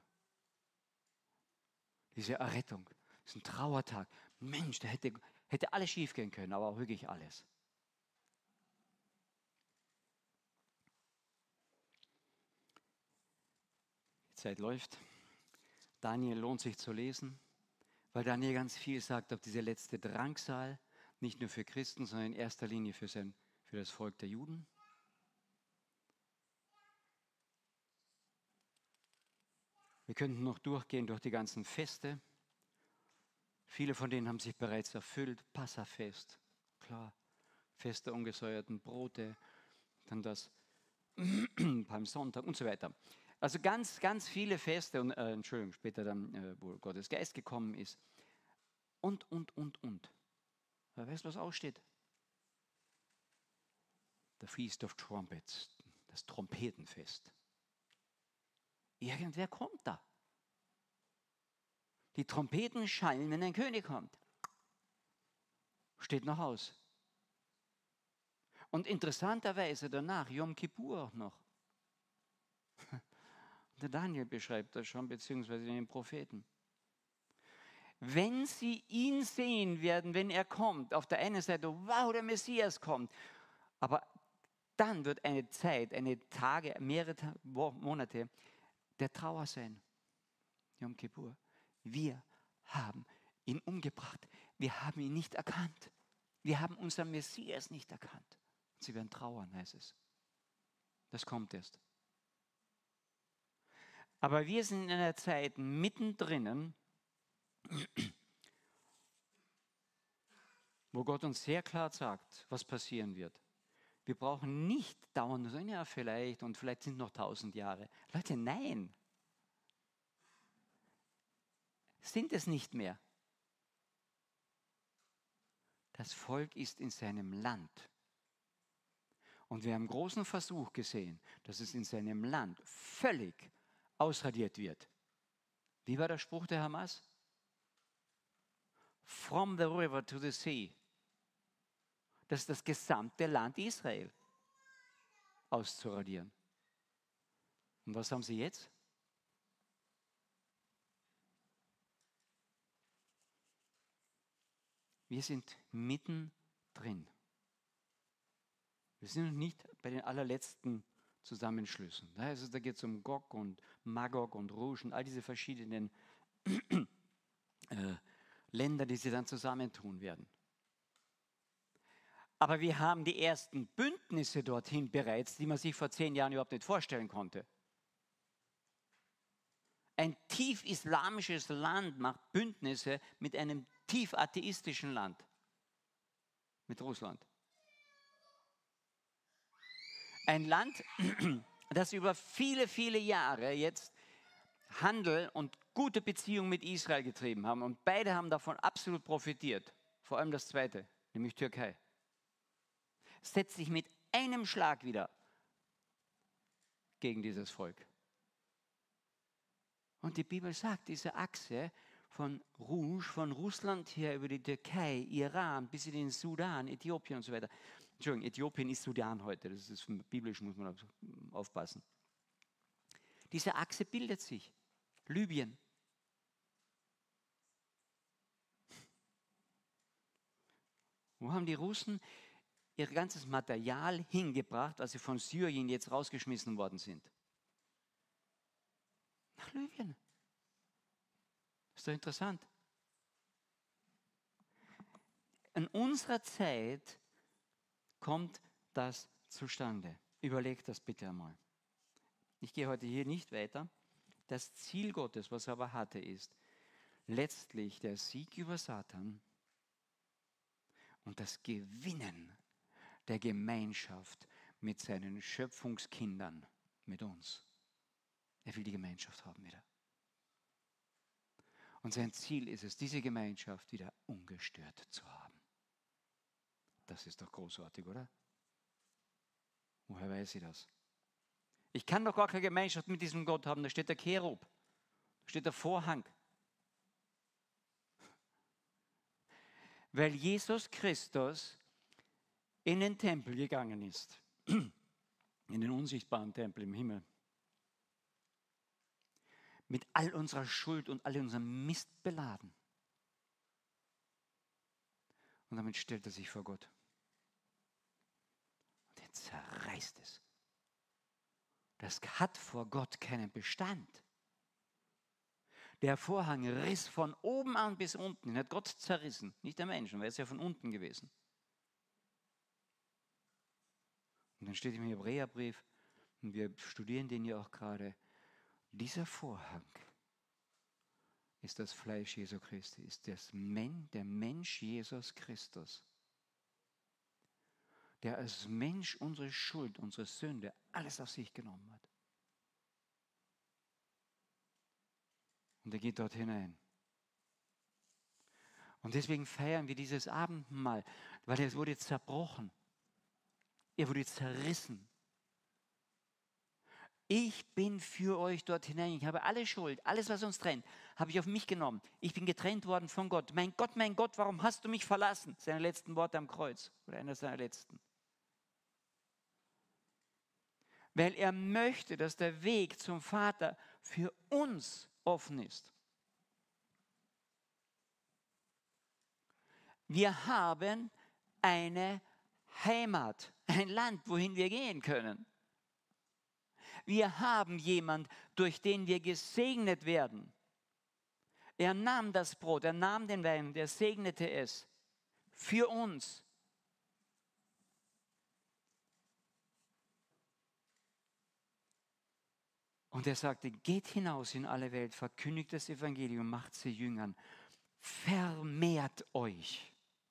Diese Errettung, diesen Trauertag. Mensch, da hätte alles schief gehen können, aber auch wirklich alles. Die Zeit läuft. Daniel lohnt sich zu lesen, weil Daniel ganz viel sagt auf diese letzte Drangsal, nicht nur für Christen, sondern in erster Linie für das Volk der Juden. Wir könnten noch durchgehen durch die ganzen Feste. Viele von denen haben sich bereits erfüllt. Passafest, klar. Fest der ungesäuerten Brote, dann das Palmsonntag und so weiter. Also ganz, ganz viele Feste und Entschuldigung, später dann, wo Gottes Geist gekommen ist. und. Aber weißt du, was aussteht? The Feast of Trumpets, das Trompetenfest. Irgendwer kommt da. Die Trompeten schallen, wenn ein König kommt. Steht noch aus. Und interessanterweise danach, Yom Kippur auch noch. Der Daniel beschreibt das schon, beziehungsweise den Propheten. Wenn sie ihn sehen werden, wenn er kommt, auf der einen Seite, wow, der Messias kommt, aber dann wird eine Zeit, eine Tage, mehrere Monate der Trauer sein. Yom Kippur. Wir haben ihn umgebracht. Wir haben ihn nicht erkannt. Wir haben unseren Messias nicht erkannt. Sie werden trauern, heißt es. Das kommt erst. Aber wir sind in einer Zeit mittendrin, wo Gott uns sehr klar sagt, was passieren wird. Wir brauchen nicht dauernd so, ja vielleicht und vielleicht sind noch 1000 Jahre. Leute, nein. Sind es nicht mehr. Das Volk ist in seinem Land. Und wir haben einen großen Versuch gesehen, dass es in seinem Land völlig ausradiert wird. Wie war der Spruch der Hamas? From the river to the sea. Das ist das gesamte Land Israel auszuradieren. Und was haben sie jetzt? Wir sind mittendrin. Wir sind noch nicht bei den allerletzten Zusammenschlüssen. Also da geht es um Gog und Magog und Rouge und all diese verschiedenen Länder, die sie dann zusammentun werden. Aber wir haben die ersten Bündnisse dorthin bereits, die man sich vor 10 Jahren überhaupt nicht vorstellen konnte. Ein tief islamisches Land macht Bündnisse mit einem tief atheistischen Land, mit Russland. Ein Land, das über viele, viele Jahre jetzt Handel und gute Beziehungen mit Israel getrieben haben. Und beide haben davon absolut profitiert. Vor allem das Zweite, nämlich Türkei. Setzt sich mit einem Schlag wieder gegen dieses Volk. Und die Bibel sagt, diese Achse von Rouge, von Russland her über die Türkei, Iran, bis in den Sudan, Äthiopien und so weiter. Entschuldigung, Äthiopien ist Sudan heute, das ist biblisch, muss man aufpassen. Diese Achse bildet sich. Libyen. Wo haben die Russen ihr ganzes Material hingebracht, als sie von Syrien jetzt rausgeschmissen worden sind? Nach Libyen. Ist doch interessant. In unserer Zeit kommt das zustande. Überlegt das bitte einmal. Ich gehe heute hier nicht weiter. Das Ziel Gottes, was er aber hatte, ist letztlich der Sieg über Satan und das Gewinnen der Gemeinschaft mit seinen Schöpfungskindern, mit uns. Er will die Gemeinschaft haben wieder. Und sein Ziel ist es, diese Gemeinschaft wieder ungestört zu haben. Das ist doch großartig, oder? Woher weiß ich das? Ich kann doch gar keine Gemeinschaft mit diesem Gott haben. Da steht der Cherub, da steht der Vorhang. Weil Jesus Christus in den Tempel gegangen ist, in den unsichtbaren Tempel im Himmel, mit all unserer Schuld und all unserem Mist beladen. Und damit stellt er sich vor Gott. Und er zerreißt es. Das hat vor Gott keinen Bestand. Der Vorhang riss von oben an bis unten. Ihn hat Gott zerrissen, nicht der Menschen, weil er ist ja von unten gewesen. Und dann steht im Hebräerbrief, und wir studieren den ja auch gerade, dieser Vorhang ist das Fleisch Jesu Christi, ist der Mensch Jesus Christus, der als Mensch unsere Schuld, unsere Sünde, alles auf sich genommen hat. Und er geht dort hinein. Und deswegen feiern wir dieses Abendmahl, weil es wurde zerbrochen. Er wurde zerrissen. Ich bin für euch dort hinein. Ich habe alle Schuld, alles, was uns trennt, habe ich auf mich genommen. Ich bin getrennt worden von Gott. Mein Gott, warum hast du mich verlassen? Seine letzten Worte am Kreuz oder einer seiner letzten. Weil er möchte, dass der Weg zum Vater für uns offen ist. Wir haben eine Heimat, ein Land, wohin wir gehen können. Wir haben jemanden, durch den wir gesegnet werden. Er nahm das Brot, er nahm den Wein, er segnete es für uns. Und er sagte, geht hinaus in alle Welt, verkündigt das Evangelium, macht sie Jüngern, vermehrt euch.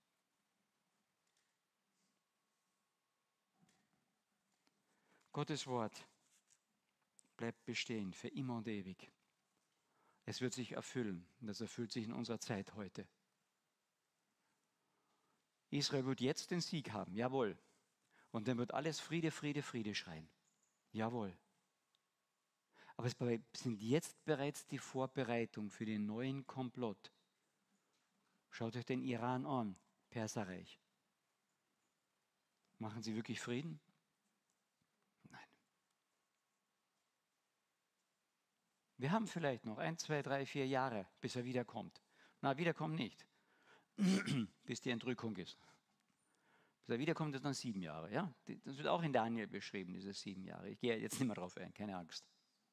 Gottes Wort bleibt bestehen für immer und ewig. Es wird sich erfüllen und das erfüllt sich in unserer Zeit heute. Israel wird jetzt den Sieg haben, jawohl. Und dann wird alles Friede, Friede, Friede schreien. Jawohl. Aber es sind jetzt bereits die Vorbereitungen für den neuen Komplott. Schaut euch den Iran an, Perserreich. Machen sie wirklich Frieden? Nein. Wir haben vielleicht noch 1, 2, 3, 4 Jahre, bis er wiederkommt. Na, wiederkommt nicht. Bis die Entrückung ist. Bis er wiederkommt, ist dann 7 Jahre. Ja? Das wird auch in Daniel beschrieben, diese 7 Jahre. Ich gehe jetzt nicht mehr drauf ein, keine Angst.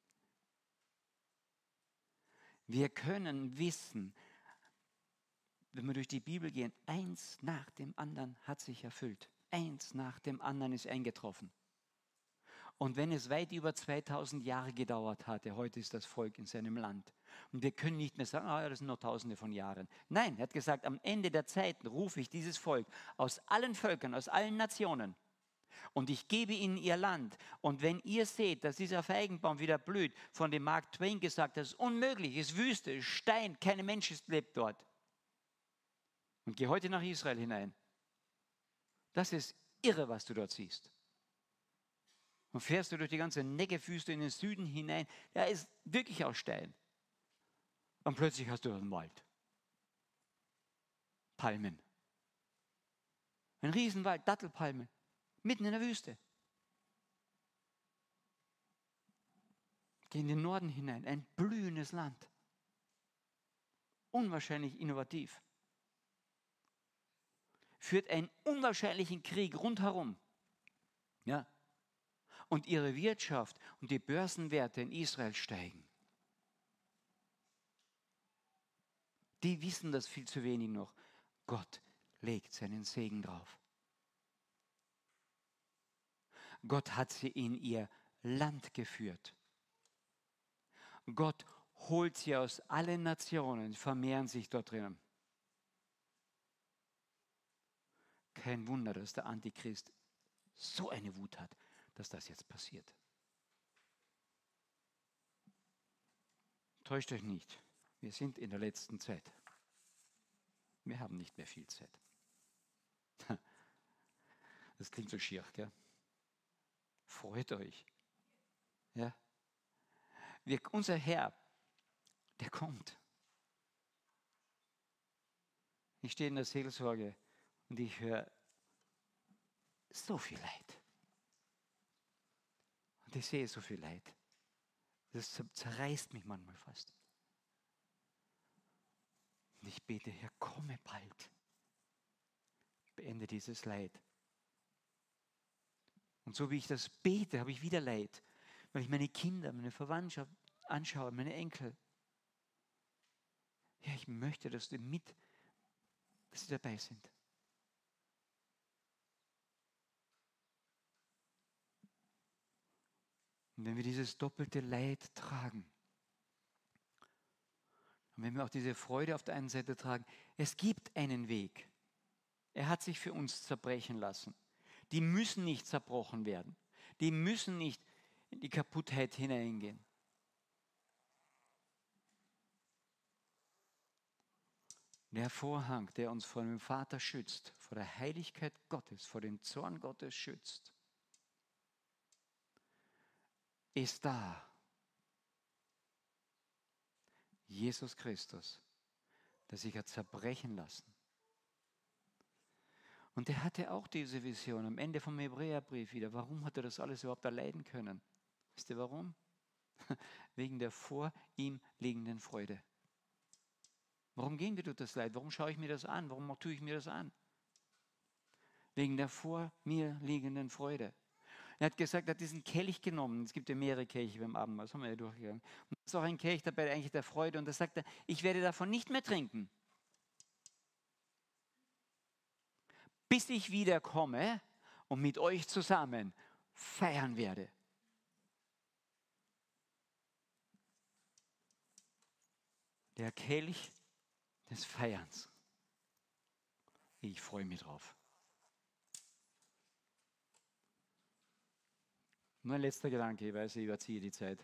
Wir können wissen, wenn wir durch die Bibel gehen, eins nach dem anderen hat sich erfüllt. Eins nach dem anderen ist eingetroffen. Und wenn es weit über 2000 Jahre gedauert hatte, heute ist das Volk in seinem Land. Und wir können nicht mehr sagen, ja, das sind noch Tausende von Jahren. Nein, er hat gesagt, am Ende der Zeiten rufe ich dieses Volk aus allen Völkern, aus allen Nationen. Und ich gebe ihnen ihr Land. Und wenn ihr seht, dass dieser Feigenbaum wieder blüht, von dem Mark Twain gesagt hat, es ist unmöglich, es ist Wüste, es ist Stein, kein Mensch lebt dort. Und geh heute nach Israel hinein. Das ist irre, was du dort siehst. Und fährst du durch die ganze Negev-Wüste in den Süden hinein, da ist wirklich auch Stein. Und plötzlich hast du einen Wald. Palmen. Ein Riesenwald, Dattelpalme. Mitten in der Wüste. Geh in den Norden hinein, ein blühendes Land. Unwahrscheinlich innovativ. Führt einen unwahrscheinlichen Krieg rundherum. Ja. Und ihre Wirtschaft und die Börsenwerte in Israel steigen. Die wissen das viel zu wenig noch. Gott legt seinen Segen drauf. Gott hat sie in ihr Land geführt. Gott holt sie aus allen Nationen, vermehren sich dort drinnen. Kein Wunder, dass der Antichrist so eine Wut hat, dass das jetzt passiert. Täuscht euch nicht, wir sind in der letzten Zeit. Wir haben nicht mehr viel Zeit. Das klingt so schier, gell? Freut euch. Ja? Unser Herr, der kommt. Ich stehe in der Seelsorge und ich höre so viel Leid. Und ich sehe so viel Leid. Das zerreißt mich manchmal fast. Und ich bete, Herr, komme bald. Beende dieses Leid. Und so wie ich das bete, habe ich wieder Leid, weil ich meine Kinder, meine Verwandtschaft anschaue, meine Enkel. Ja, ich möchte, dass sie dabei sind. Und wenn wir dieses doppelte Leid tragen, und wenn wir auch diese Freude auf der einen Seite tragen, es gibt einen Weg. Er hat sich für uns zerbrechen lassen. Die müssen nicht zerbrochen werden. Die müssen nicht in die Kaputtheit hineingehen. Der Vorhang, der uns vor dem Vater schützt, vor der Heiligkeit Gottes, vor dem Zorn Gottes schützt, ist da. Jesus Christus, der sich hat zerbrechen lassen. Und der hatte auch diese Vision am Ende vom Hebräerbrief wieder. Warum hat er das alles überhaupt erleiden können? Wisst ihr warum? Wegen der vor ihm liegenden Freude. Warum gehen wir durch das Leid? Warum schaue ich mir das an? Warum tue ich mir das an? Wegen der vor mir liegenden Freude. Er hat gesagt, er hat diesen Kelch genommen. Es gibt ja mehrere Kelche beim Abendmahl, das haben wir ja durchgegangen. Und es ist auch ein Kelch dabei, eigentlich der Freude. Und da sagt er, ich werde davon nicht mehr trinken, bis ich wiederkomme und mit euch zusammen feiern werde. Der Kelch des Feierns. Ich freue mich drauf. Nur ein letzter Gedanke, ich weiß, ich überziehe die Zeit.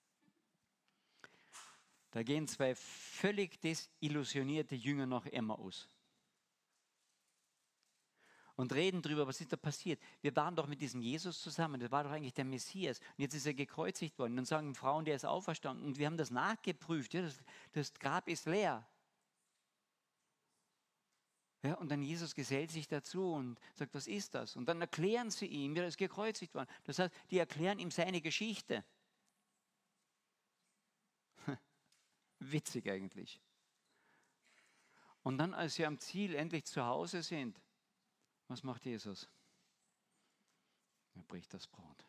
Da gehen zwei völlig desillusionierte Jünger nach Emmaus und reden darüber, was ist da passiert. Wir waren doch mit diesem Jesus zusammen, der war doch eigentlich der Messias. Und jetzt ist er gekreuzigt worden. Und dann sagen Frauen, der ist auferstanden. Und wir haben das nachgeprüft. Ja, das Grab ist leer. Ja, und dann Jesus gesellt sich dazu und sagt, was ist das? Und dann erklären sie ihm, wie er ist gekreuzigt worden. Das heißt, die erklären ihm seine Geschichte. Witzig eigentlich. Und dann, als sie am Ziel endlich zu Hause sind, was macht Jesus? Er bricht das Brot.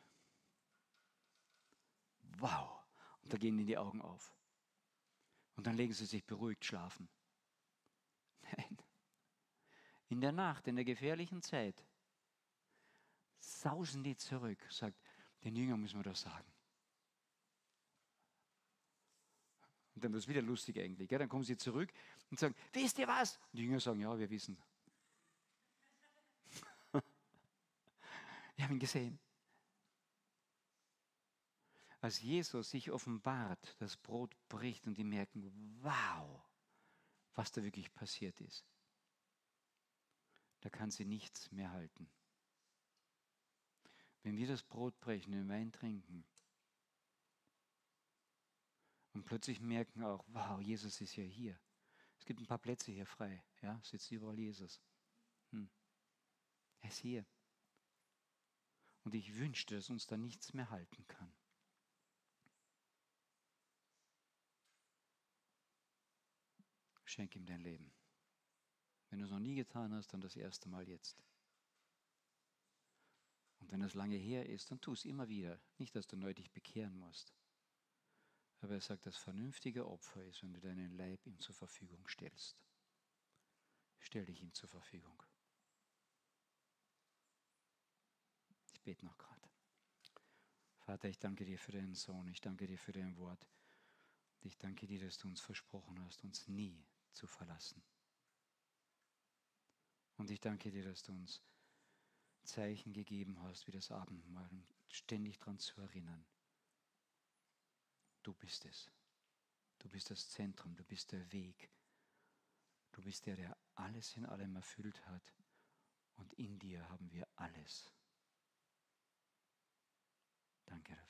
Wow! Und da gehen ihnen die Augen auf. Und dann legen sie sich beruhigt schlafen. Nein. In der Nacht, in der gefährlichen Zeit, sausen die zurück, sagt, den Jüngern müssen wir das sagen. Und dann wird es wieder lustig eigentlich. Gell? Dann kommen sie zurück und sagen, wisst ihr was? Und die Jünger sagen, ja, wir wissen. Wir haben ihn gesehen. Als Jesus sich offenbart, das Brot bricht und die merken, wow, was da wirklich passiert ist. Da kann sie nichts mehr halten. Wenn wir das Brot brechen, den Wein trinken und plötzlich merken auch, wow, Jesus ist ja hier. Es gibt ein paar Plätze hier frei. Ja, sitzt überall Jesus. Er ist hier. Und ich wünschte, dass uns da nichts mehr halten kann. Schenk ihm dein Leben. Wenn du es noch nie getan hast, dann das erste Mal jetzt. Und wenn es lange her ist, dann tu es immer wieder. Nicht, dass du neu dich bekehren musst. Aber er sagt, das vernünftige Opfer ist, wenn du deinen Leib ihm zur Verfügung stellst. Stell dich ihm zur Verfügung. Ich bete noch gerade. Vater, ich danke dir für deinen Sohn. Ich danke dir für dein Wort. Ich danke dir, dass du uns versprochen hast, uns nie zu verlassen. Und ich danke dir, dass du uns Zeichen gegeben hast, wie das Abendmahl, um ständig daran zu erinnern. Du bist es. Du bist das Zentrum, du bist der Weg. Du bist der, der alles in allem erfüllt hat. Und in dir haben wir alles. Danke,